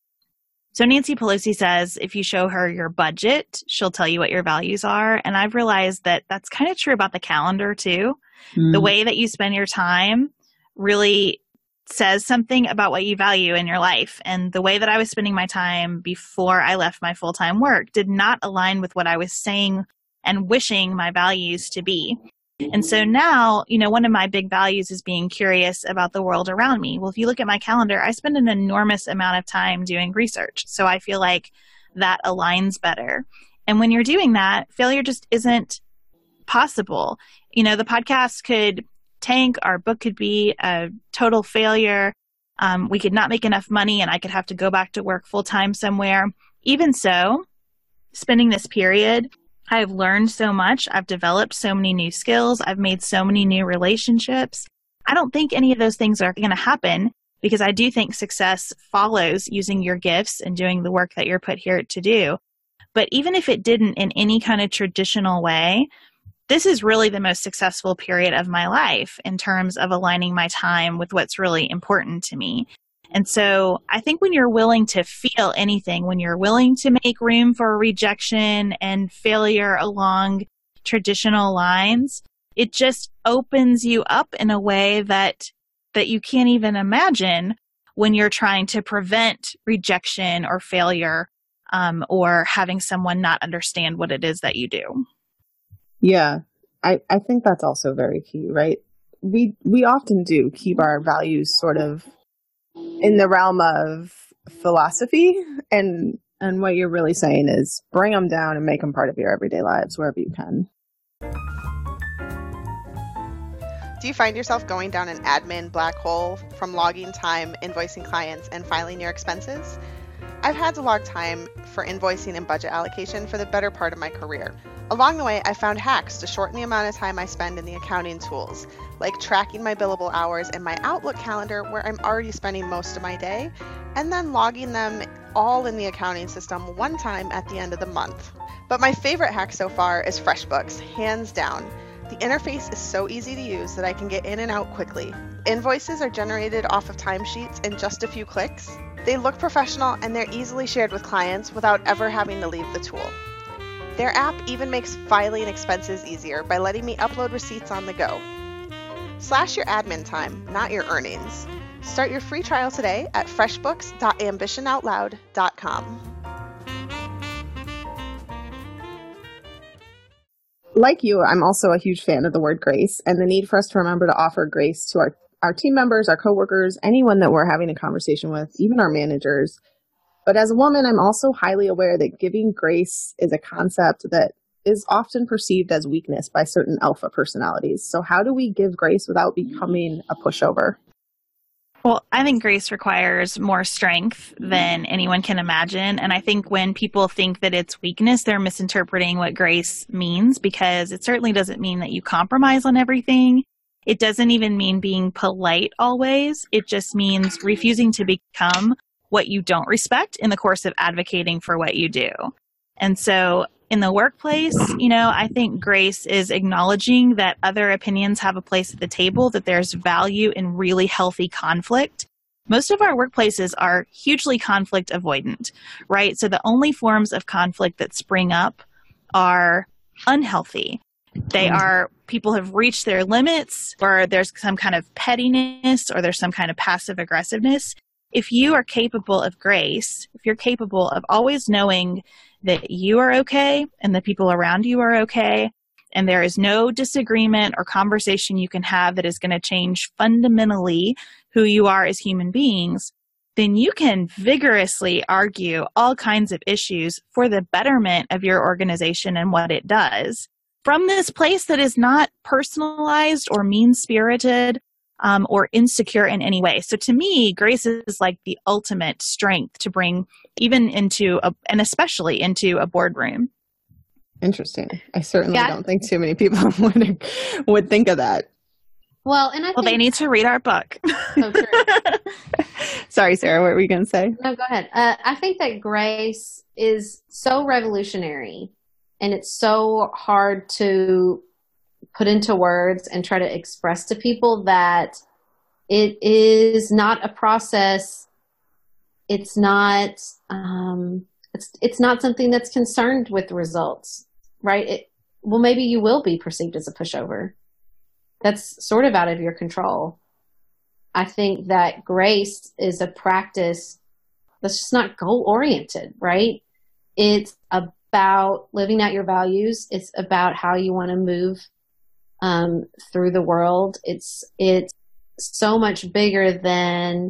So Nancy Pelosi says if you show her your budget, she'll tell you what your values are. And I've realized that that's kind of true about the calendar too. Mm. The way that you spend your time really says something about what you value in your life. And the way that I was spending my time before I left my full-time work did not align with what I was saying and wishing my values to be. And so now, you know, one of my big values is being curious about the world around me. Well, if you look at my calendar, I spend an enormous amount of time doing research. So I feel like that aligns better. And when you're doing that, failure just isn't possible. You know, the podcast could tank, our book could be a total failure. Um, we could not make enough money and I could have to go back to work full time somewhere. Even so, spending this period, I've learned so much. I've developed so many new skills. I've made so many new relationships. I don't think any of those things are going to happen because I do think success follows using your gifts and doing the work that you're put here to do. But even if it didn't in any kind of traditional way, this is really the most successful period of my life in terms of aligning my time with what's really important to me. And so I think when you're willing to feel anything, when you're willing to make room for rejection and failure along traditional lines, it just opens you up in a way that that you can't even imagine when you're trying to prevent rejection or failure um, or having someone not understand what it is that you do. Yeah, I, I think that's also very key, right? We we often do keep our values sort of in the realm of philosophy, and and what you're really saying is bring them down and make them part of your everyday lives wherever you can. Do you find yourself going down an admin black hole from logging time, invoicing clients, and filing your expenses? I've had to log time for invoicing and budget allocation for the better part of my career. Along the way, I found hacks to shorten the amount of time I spend in the accounting tools, like tracking my billable hours in my Outlook calendar where I'm already spending most of my day, and then logging them all in the accounting system one time at the end of the month. But my favorite hack so far is FreshBooks, hands down. The interface is so easy to use that I can get in and out quickly. Invoices are generated off of timesheets in just a few clicks. They look professional and they're easily shared with clients without ever having to leave the tool. Their app even makes filing expenses easier by letting me upload receipts on the go. Slash your admin time, not your earnings. Start your free trial today at freshbooks dot ambition out loud dot com. Like you, I'm also a huge fan of the word grace and the need for us to remember to offer grace to our, our team members, our coworkers, anyone that we're having a conversation with, even our managers. But as a woman, I'm also highly aware that giving grace is a concept that is often perceived as weakness by certain alpha personalities. So how do we give grace without becoming a pushover? Well, I think grace requires more strength than anyone can imagine. And I think when people think that it's weakness, they're misinterpreting what grace means, because it certainly doesn't mean that you compromise on everything. It doesn't even mean being polite always. It just means refusing to become what you don't respect in the course of advocating for what you do. And so in the workplace, you know, I think grace is acknowledging that other opinions have a place at the table, that there's value in really healthy conflict. Most of our workplaces are hugely conflict avoidant, right? So the only forms of conflict that spring up are unhealthy. They are people have reached their limits, or there's some kind of pettiness, or there's some kind of passive aggressiveness. If you are capable of grace, if you're capable of always knowing that you are okay and the people around you are okay, and there is no disagreement or conversation you can have that is going to change fundamentally who you are as human beings, then you can vigorously argue all kinds of issues for the betterment of your organization and what it does from this place that is not personalized or mean-spirited um, or insecure in any way. So to me, grace is like the ultimate strength to bring even into, a, and especially into a boardroom. Interesting. I certainly Yeah. don't think too many people would would think of that. Well, and I Well, think they need to read our book. so true. Sorry, Sarah, what were you going to say? No, go ahead. Uh, I think that grace is so revolutionary, and it's so hard to put into words and try to express to people that it is not a process. It's not. Um, it's it's not something that's concerned with results, right? It, well, maybe you will be perceived as a pushover. That's sort of out of your control. I think that grace is a practice that's just not goal-oriented, right? It's about living out your values. It's about how you want to move um, through the world. It's it's so much bigger than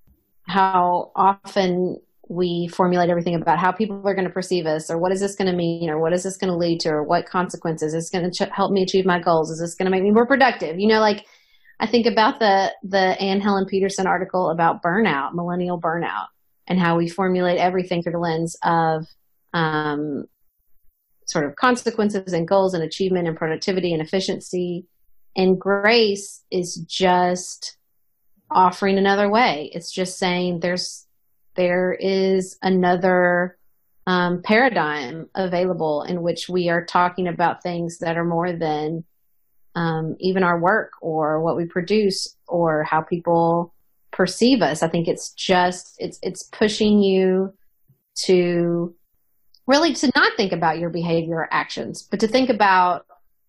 how often we formulate everything about how people are going to perceive us, or what is this going to mean, or what is this going to lead to, or what consequences is going to ch- help me achieve my goals. Is this going to make me more productive? You know, like I think about the, the Anne Helen Peterson article about burnout, millennial burnout, and how we formulate everything through the lens of um, sort of consequences and goals and achievement and productivity and efficiency. And grace is just offering another way. It's just saying there's, there is another um, paradigm available in which we are talking about things that are more than um, even our work or what we produce or how people perceive us. I think it's just, it's, it's pushing you to really to not think about your behavior or actions, but to think about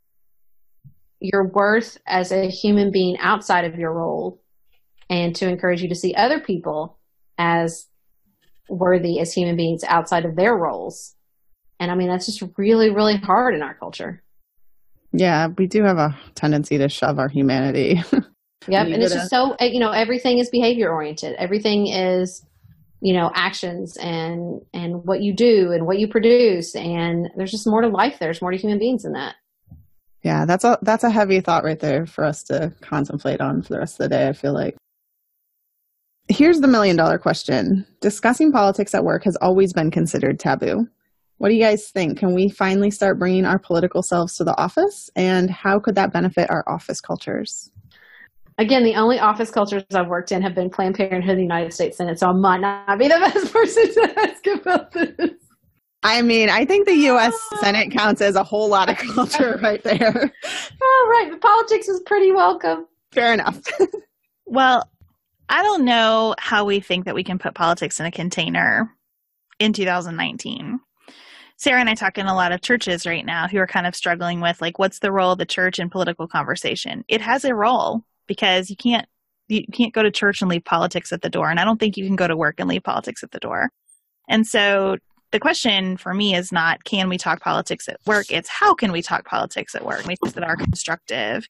your worth as a human being outside of your role, and to encourage you to see other people as worthy as human beings outside of their roles. And I mean, that's just really, really hard in our culture. Yeah, we do have a tendency to shove our humanity. Yep. Leave And it's it just so, you know, everything is behavior oriented. Everything is, you know, actions and, and what you do and what you produce. And there's just more to life. There's more to human beings than that. Yeah, that's a that's a heavy thought right there for us to contemplate on for the rest of the day, I feel like. Here's the million dollar question. Discussing politics at work has always been considered taboo. What do you guys think? Can we finally start bringing our political selves to the office? And how could that benefit our office cultures? Again, the only office cultures I've worked in have been Planned Parenthood and the United States Senate, so I might not be the best person to ask about this. I mean, I think the U S Senate counts as a whole lot of culture right there. Oh, right. The politics is pretty welcome. Fair enough. Well, I don't know how we think that we can put politics in a container in two thousand nineteen. Sarah and I talk in a lot of churches right now who are kind of struggling with, like, what's the role of the church in political conversation? It has a role, because you can't you can't go to church and leave politics at the door. And I don't think you can go to work and leave politics at the door. And so the question for me is not, can we talk politics at work? It's how can we talk politics at work? Ways that are constructive.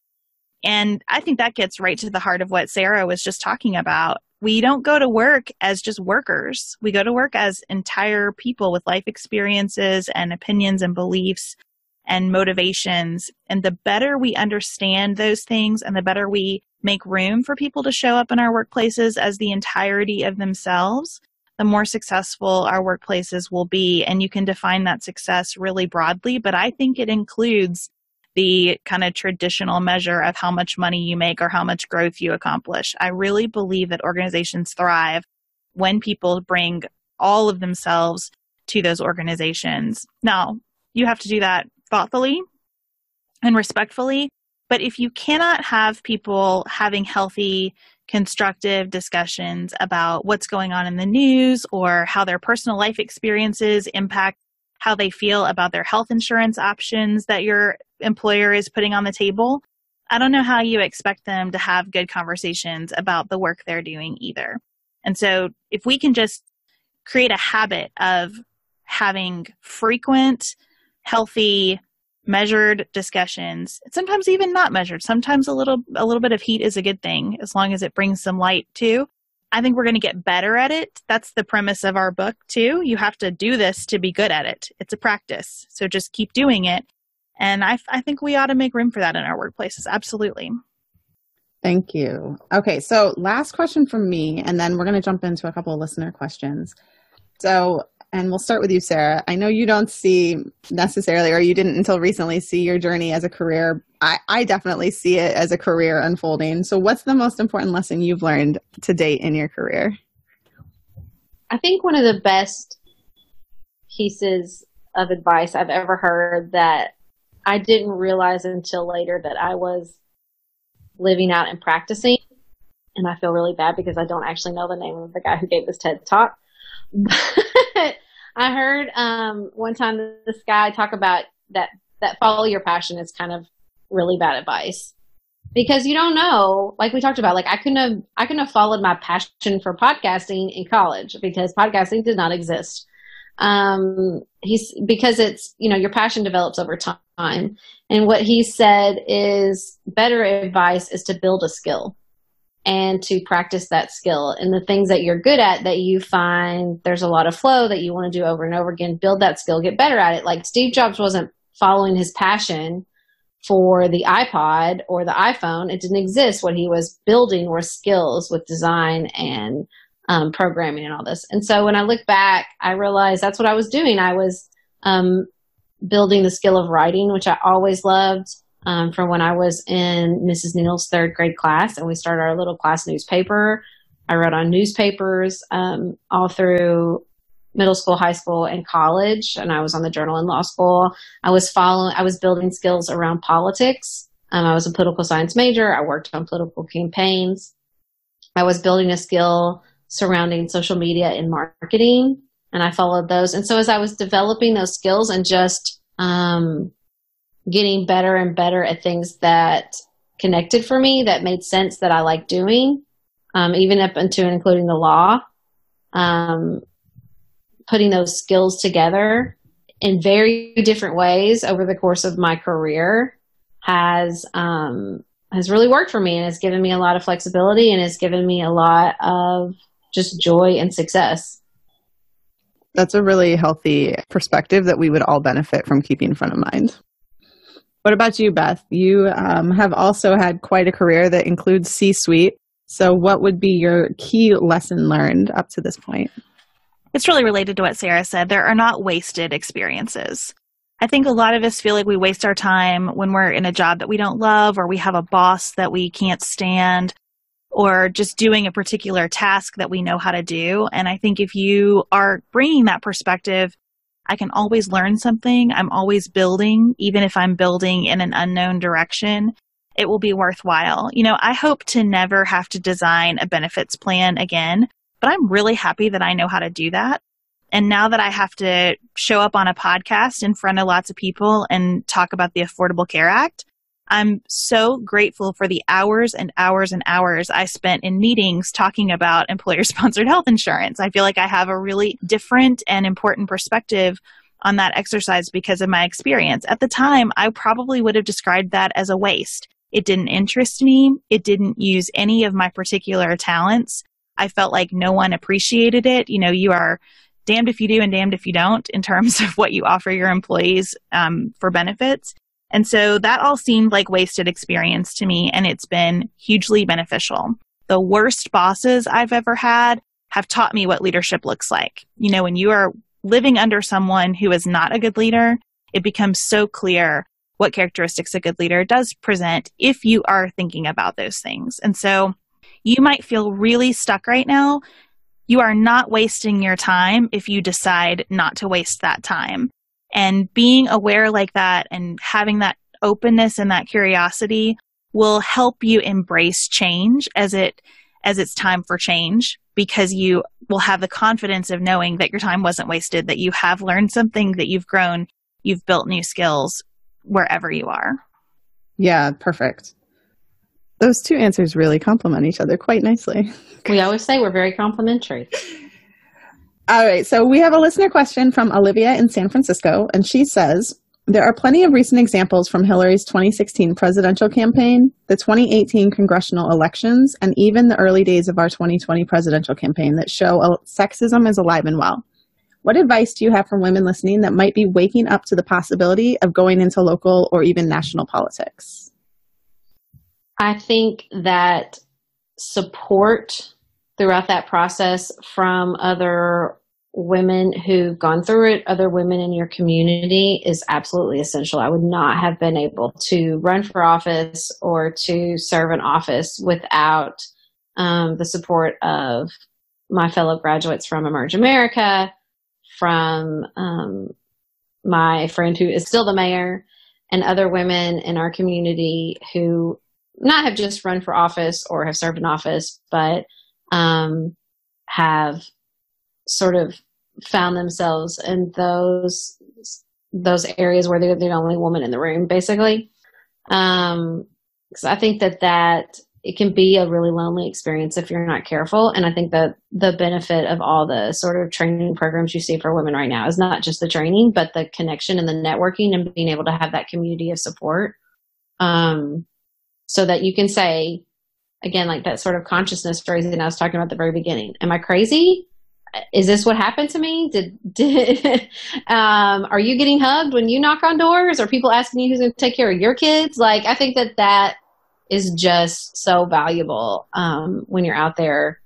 And I think that gets right to the heart of what Sarah was just talking about. We don't go to work as just workers. We go to work as entire people with life experiences and opinions and beliefs and motivations. And the better we understand those things, and the better we make room for people to show up in our workplaces as the entirety of themselves, the more successful our workplaces will be. And you can define that success really broadly, but I think it includes the kind of traditional measure of how much money you make or how much growth you accomplish. I really believe that organizations thrive when people bring all of themselves to those organizations. Now, you have to do that thoughtfully and respectfully, but if you cannot have people having healthy, constructive discussions about what's going on in the news or how their personal life experiences impact how they feel about their health insurance options that your employer is putting on the table, I don't know how you expect them to have good conversations about the work they're doing either. And so if we can just create a habit of having frequent, healthy measured discussions, sometimes even not measured. Sometimes a little a little bit of heat is a good thing as long as it brings some light too. I think we're going to get better at it. That's the premise of our book too. You have to do this to be good at it. It's a practice. So just keep doing it. And I, I think we ought to make room for that in our workplaces. Absolutely. Thank you. Okay, so last question from me, and then we're going to jump into a couple of listener questions. So, and we'll start with you, Sarah. I know you don't see necessarily, or you didn't until recently see your journey as a career. I, I definitely see it as a career unfolding. So what's the most important lesson you've learned to date in your career? I think one of the best pieces of advice I've ever heard that I didn't realize until later that I was living out and practicing, and I feel really bad because I don't actually know the name of the guy who gave this TED Talk. But I heard um, one time this guy talk about that that follow your passion is kind of really bad advice, because you don't know, like we talked about, like I couldn't have I couldn't have followed my passion for podcasting in college because podcasting did not exist. Um, he's because it's, you know, your passion develops over time. And what he said is better advice is to build a skill and to practice that skill, and the things that you're good at that you find there's a lot of flow that you want to do over and over again, build that skill, get better at it. Like Steve Jobs wasn't following his passion for the iPod or the iPhone. It didn't exist. What he was building were skills with design and um, programming and all this. And so when I look back, I realized that's what I was doing. I was um, building the skill of writing, which I always loved. Um, from when I was in Missus Neal's third grade class, and we started our little class newspaper. I wrote on newspapers um, all through middle school, high school, and college, and I was on the Journal in law school. I was following, I was building skills around politics. Um, I was a political science major. I worked on political campaigns. I was building a skill surrounding social media and marketing, and I followed those. And so as I was developing those skills and just um, getting better and better at things that connected for me, that made sense, that I liked doing, um, even up into and including the law, um, putting those skills together in very different ways over the course of my career has um, has really worked for me, and has given me a lot of flexibility, and has given me a lot of just joy and success. That's a really healthy perspective that we would all benefit from keeping front of mind. What about you, Beth? You um, have also had quite a career that includes C-suite. So what would be your key lesson learned up to this point? It's really related to what Sarah said. There are not wasted experiences. I think a lot of us feel like we waste our time when we're in a job that we don't love, or we have a boss that we can't stand, or just doing a particular task that we know how to do. And I think if you are bringing that perspective, I can always learn something. I'm always building, even if I'm building in an unknown direction, it will be worthwhile. You know, I hope to never have to design a benefits plan again, but I'm really happy that I know how to do that. And now that I have to show up on a podcast in front of lots of people and talk about the Affordable Care Act, I'm so grateful for the hours and hours and hours I spent in meetings talking about employer-sponsored health insurance. I feel like I have a really different and important perspective on that exercise because of my experience. At the time, I probably would have described that as a waste. It didn't interest me. It didn't use any of my particular talents. I felt like no one appreciated it. You know, you are damned if you do and damned if you don't in terms of what you offer your employees um, for benefits. And so that all seemed like wasted experience to me, and it's been hugely beneficial. The worst bosses I've ever had have taught me what leadership looks like. You know, when you are living under someone who is not a good leader, it becomes so clear what characteristics a good leader does present if you are thinking about those things. And so you might feel really stuck right now. You are not wasting your time if you decide not to waste that time. And being aware like that and having that openness and that curiosity will help you embrace change as it as it's time for change, because you will have the confidence of knowing that your time wasn't wasted, that you have learned something, that you've grown, you've built new skills wherever you are. Yeah, perfect. Those two answers really complement each other quite nicely. We always say we're very complimentary. All right, so we have a listener question from Olivia in San Francisco, and she says, There are plenty of recent examples from Hillary's twenty sixteen presidential campaign, the twenty eighteen congressional elections, and even the early days of our twenty twenty presidential campaign that show sexism is alive and well. What advice do you have for women listening that might be waking up to the possibility of going into local or even national politics? I think that support throughout that process from other women who've gone through it, other women in your community, is absolutely essential. I would not have been able to run for office or to serve an office without um, the support of my fellow graduates from Emerge America, from um, my friend who is still the mayor, and other women in our community who not have just run for office or have served in office, but um, have sort of found themselves in those those areas where they're the only woman in the room, basically. Um, because I think that that it can be a really lonely experience if you're not careful. And I think that the benefit of all the sort of training programs you see for women right now is not just the training, but the connection and the networking and being able to have that community of support. Um, so that you can say, again, like that sort of consciousness phrasing I was talking about at the very beginning. Am I crazy? Is this what happened to me? Did, did um, are you getting hugged when you knock on doors? Are people asking you who's going to take care of your kids? Like, I think that that is just so valuable um, when you're out there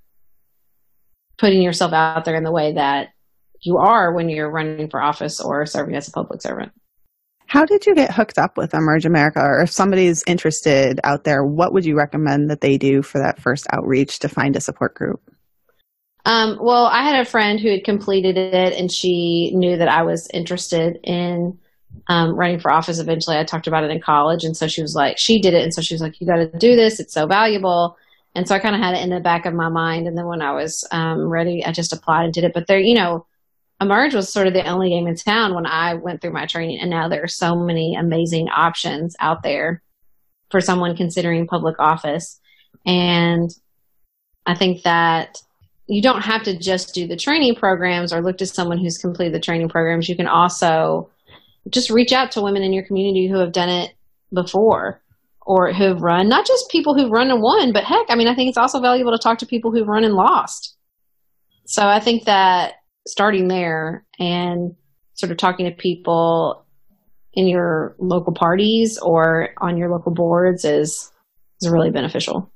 putting yourself out there in the way that you are when you're running for office or serving as a public servant. How did you get hooked up with Emerge America? Or if somebody's interested out there, what would you recommend that they do for that first outreach to find a support group? Um, well, I had a friend who had completed it, and she knew that I was interested in um, running for office eventually. I talked about it in college, and so she was like, she did it, and so she was like, you got to do this. It's so valuable. And so I kind of had it in the back of my mind, and then when I was um, ready, I just applied and did it. But there, you know, Emerge was sort of the only game in town when I went through my training, and now there are so many amazing options out there for someone considering public office. And I think that you don't have to just do the training programs or look to someone who's completed the training programs. You can also just reach out to women in your community who have done it before or who've run, not just people who've run and won, but heck, I mean, I think it's also valuable to talk to people who've run and lost. So I think that starting there and sort of talking to people in your local parties or on your local boards is, is really beneficial.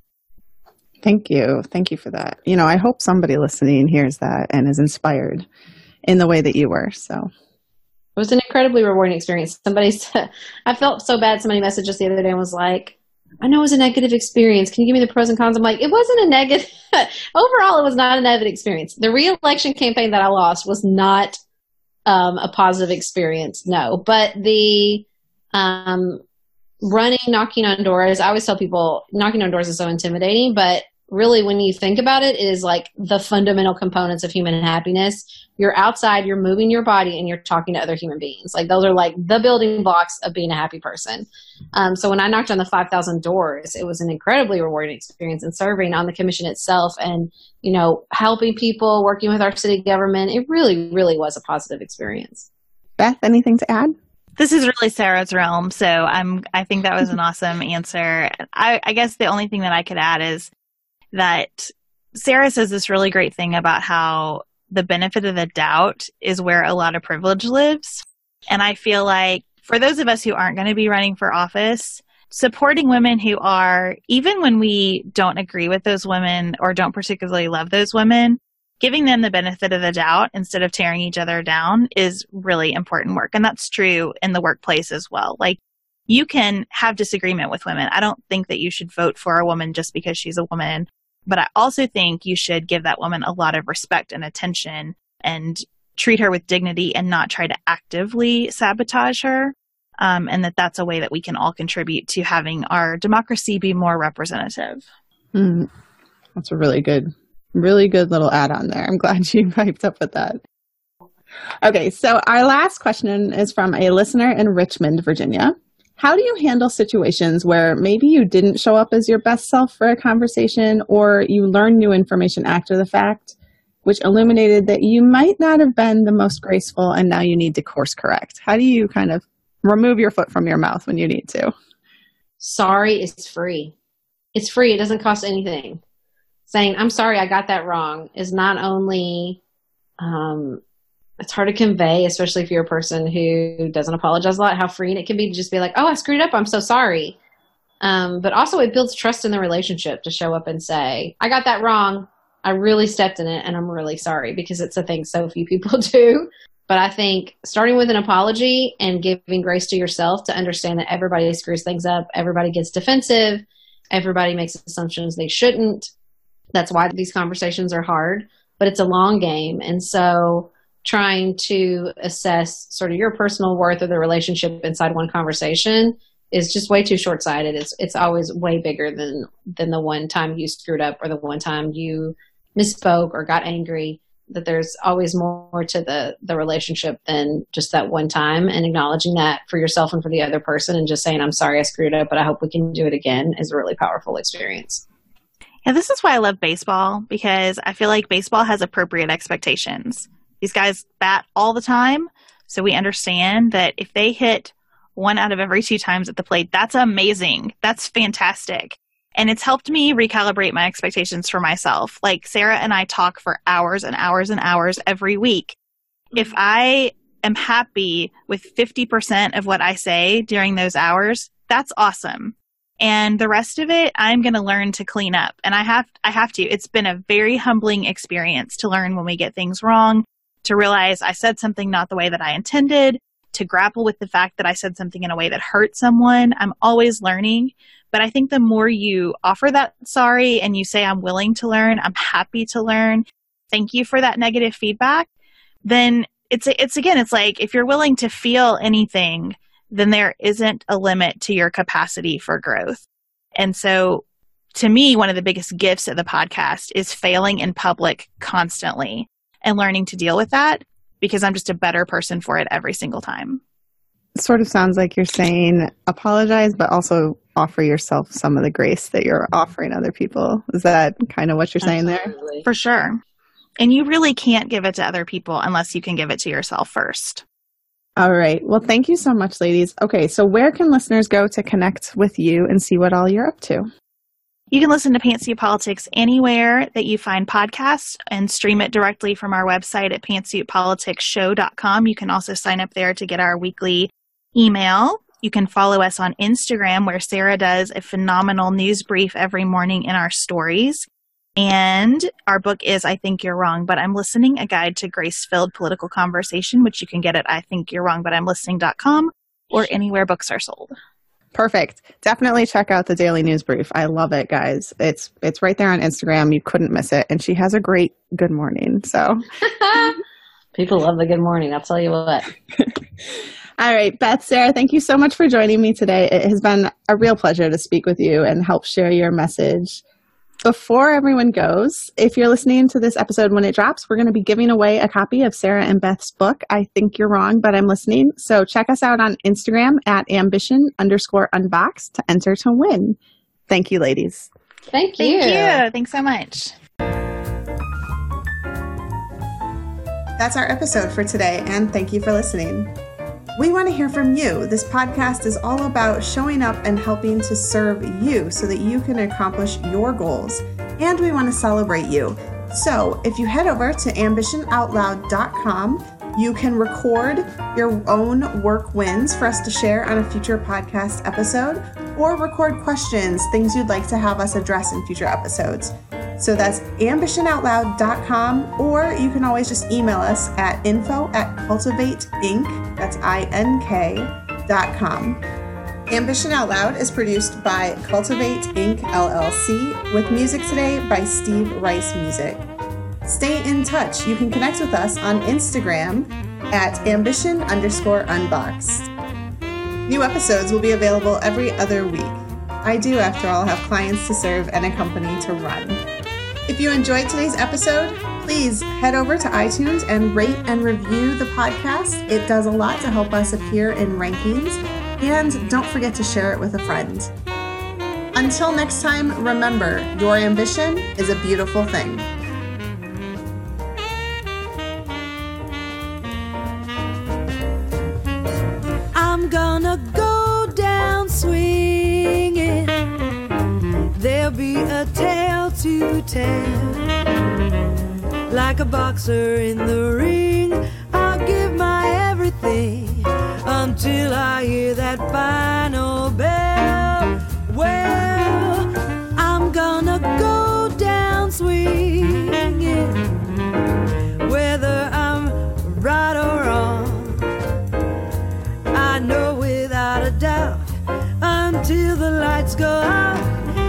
Thank you. Thank you for that. You know, I hope somebody listening hears that and is inspired in the way that you were. So it was an incredibly rewarding experience. Somebody said, I felt so bad. Somebody messaged us the other day and was like, I know it was a negative experience. Can you give me the pros and cons? I'm like, it wasn't a negative. Overall, it was not a negative experience. The re-election campaign that I lost was not um, a positive experience. No, but the um, running, knocking on doors, I always tell people knocking on doors is so intimidating, but really when you think about it, it is like the fundamental components of human happiness. You're outside, you're moving your body, and you're talking to other human beings. Like those are like the building blocks of being a happy person. Um, so when I knocked on the five thousand doors, it was an incredibly rewarding experience, and serving on the commission itself and, you know, helping people, working with our city government, it really, really was a positive experience. Beth, anything to add? This is really Sarah's realm, so I'm. I think that was an awesome answer. I, I guess the only thing that I could add is that Sarah says this really great thing about how the benefit of the doubt is where a lot of privilege lives. And I feel like for those of us who aren't going to be running for office, supporting women who are, even when we don't agree with those women or don't particularly love those women, giving them the benefit of the doubt instead of tearing each other down is really important work. And that's true in the workplace as well. Like, you can have disagreement with women. I don't think that you should vote for a woman just because she's a woman. But I also think you should give that woman a lot of respect and attention and treat her with dignity and not try to actively sabotage her. Um, and that that's a way that we can all contribute to having our democracy be more representative. Mm, that's a really good, really good little add-on there. I'm glad you piped up with that. Okay, so our last question is from a listener in Richmond, Virginia. How do you handle situations where maybe you didn't show up as your best self for a conversation, or you learned new information after the fact, which illuminated that you might not have been the most graceful and now you need to course correct? How do you kind of remove your foot from your mouth when you need to. Sorry is free. It's free. It doesn't cost anything. Saying, I'm sorry, I got that wrong is not only, um, it's hard to convey, especially if you're a person who doesn't apologize a lot, how freeing it can be to just be like, oh, I screwed up. I'm so sorry. Um, but also it builds trust in the relationship to show up and say, I got that wrong. I really stepped in it and I'm really sorry, because it's a thing so few people do. But I think starting with an apology and giving grace to yourself to understand that everybody screws things up. Everybody gets defensive. Everybody makes assumptions they shouldn't. That's why these conversations are hard, but it's a long game. And so trying to assess sort of your personal worth of the relationship inside one conversation is just way too short-sighted. It's it's always way bigger than than the one time you screwed up or the one time you misspoke or got angry. That there's always more to the the relationship than just that one time, and acknowledging that for yourself and for the other person and just saying, I'm sorry I screwed up, but I hope we can do it again is a really powerful experience. Yeah, this is why I love baseball, because I feel like baseball has appropriate expectations. These guys bat all the time, so we understand that if they hit one out of every two times at the plate, that's amazing. That's fantastic. And it's helped me recalibrate my expectations for myself. Like Sarah and I talk for hours and hours and hours every week. If I am happy with fifty percent of what I say during those hours, that's awesome. And the rest of it, I'm going to learn to clean up. And I have, I have to. It's been a very humbling experience to learn when we get things wrong, to realize I said something not the way that I intended, to grapple with the fact that I said something in a way that hurt someone. I'm always learning. But I think the more you offer that sorry and you say, I'm willing to learn, I'm happy to learn, thank you for that negative feedback, then it's, it's again, it's like if you're willing to feel anything, then there isn't a limit to your capacity for growth. And so to me, one of the biggest gifts of the podcast is failing in public constantly and learning to deal with that, because I'm just a better person for it every single time. It sort of sounds like you're saying apologize, but also offer yourself some of the grace that you're offering other people. Is that kind of what you're saying Absolutely. there? For sure. And you really can't give it to other people unless you can give it to yourself first. All right. Well, thank you so much, ladies. Okay, so where can listeners go to connect with you and see what all you're up to? You can listen to Pantsuit Politics anywhere that you find podcasts and stream it directly from our website at pantsuit politics show dot com. You can also sign up there to get our weekly email. You can follow us on Instagram, where Sarah does a phenomenal news brief every morning in our stories. And our book is I Think You're Wrong, But I'm Listening, a guide to grace-filled political conversation, which you can get at I think you're wrong but I'm listening dot com or anywhere books are sold. Perfect. Definitely check out the daily news brief. I love it, guys. It's it's right there on Instagram. You couldn't miss it. And she has a great good morning. So People love the good morning. I'll tell you what. All right, Beth, Sarah, thank you so much for joining me today. It has been a real pleasure to speak with you and help share your message. Before everyone goes, if you're listening to this episode when it drops, we're going to be giving away a copy of Sarah and Beth's book, I Think You're Wrong, But I'm Listening. So check us out on Instagram at ambition underscore unboxed to enter to win. Thank you, ladies. Thank you. Thank you. Thanks so much. That's our episode for today, and thank you for listening. We want to hear from you. This podcast is all about showing up and helping to serve you so that you can accomplish your goals. And we want to celebrate you. So if you head over to ambition out loud dot com, you can record your own work wins for us to share on a future podcast episode, or record questions, things you'd like to have us address in future episodes. So that's ambition out loud dot com, or you can always just email us at info at cultivate inc, that's I N K, dot com. Ambition Out Loud is produced by Cultivate Incorporated. L L C, with music today by Steve Rice Music. Stay in touch. You can connect with us on Instagram at ambition underscore unboxed. New episodes will be available every other week. I do, after all, have clients to serve and a company to run. If you enjoyed today's episode, please head over to iTunes and rate and review the podcast. It does a lot to help us appear in rankings. And don't forget to share it with a friend. Until next time, remember, your ambition is a beautiful thing. I'm gonna ten. Like a boxer in the ring, I'll give my everything until I hear that final bell. Well, I'm gonna go down swinging, whether I'm right or wrong. I know without a doubt, until the lights go out